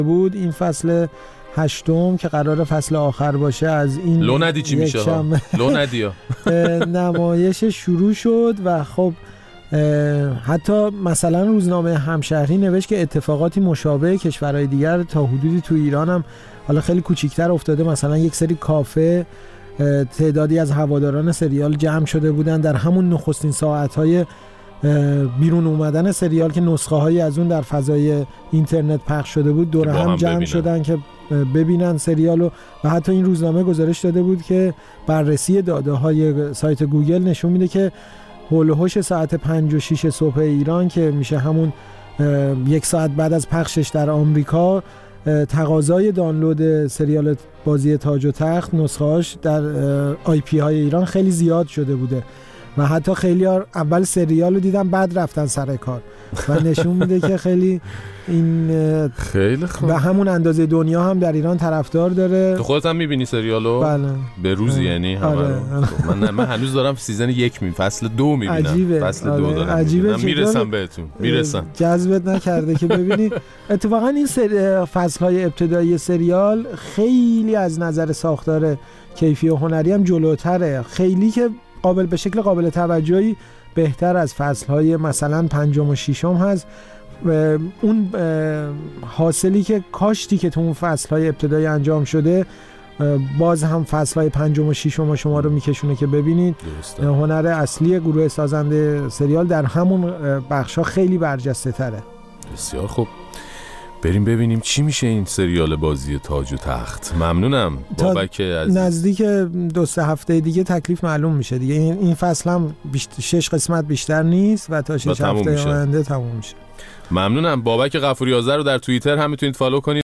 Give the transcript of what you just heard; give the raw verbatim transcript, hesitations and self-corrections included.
بود این فصل هشتم که قرار فصل آخر باشه از این لو ندی چی میشه ها لو ندی ها نمایش شروع شد و خب حتی مثلا روزنامه همشهری نوشت که اتفاقاتی مشابه کشورهای دیگر تا حدودی تو ایران هم حالا خیلی کوچیک‌تر افتاده. مثلا یک سری کافه تعدادی از هواداران سریال جمع شده بودن در همون نخستین ساعت‌های بیرون اومدن سریال که نسخه‌هایی از اون در فضای اینترنت پخش شده بود دور هم, هم جمع ببینن. شدن که ببینن سریالو. و حتی این روزنامه گزارش داده بود که بررسی داده‌های سایت گوگل نشون میده که هول و هوش ساعت پنج و شش صبح ایران که میشه همون یک ساعت بعد از پخشش در آمریکا، تقاضای دانلود سریال بازی تاج و تخت نسخه‌اش در آی پی های ایران خیلی زیاد شده بوده و حتی خیلی اول سریال رو دیدن بعد رفتن سر کار و نشون میده که خیلی این خیلی خوب به همون اندازه دنیا هم در ایران طرفدار داره. تو خودت هم میبینی سریالو؟ بله. به روزی یعنی همه آره. رو من من هنوز دارم سیزن یک می فصل دو میبینم. عجیبه. فصل آره. دو دارم عجیبه میرسم بهتون میرسم جذبت نکرده که ببینی اتفاقا این سری... فصل‌های ابتدایی سریال خیلی از نظر ساختار کیفی و هنری هم جلوتره، خیلی که قابل به شکل قابل توجهی بهتر از فصل‌های مثلا پنجم و ششم هست. اون حاصلی که کاشتی که تو اون فصل‌های ابتدایی انجام شده باز هم فصل‌های پنجم و ششم شما رو میکشونه که ببینید درسته. هنر اصلی گروه سازنده سریال در همون بخش‌ها خیلی برجسته تره. بسیار خوب، بریم ببینیم چی میشه این سریال بازی تاج و تخت. ممنونم بابک عزیز. نزدیک دو سه هفته دیگه تکلیف معلوم میشه دیگه. این فصل هم شش قسمت بیشتر نیست و تا شش هفته آینده تموم میشه. ممنونم. بابک غفوری آذر رو در توییتر هم میتونید فالو کنید.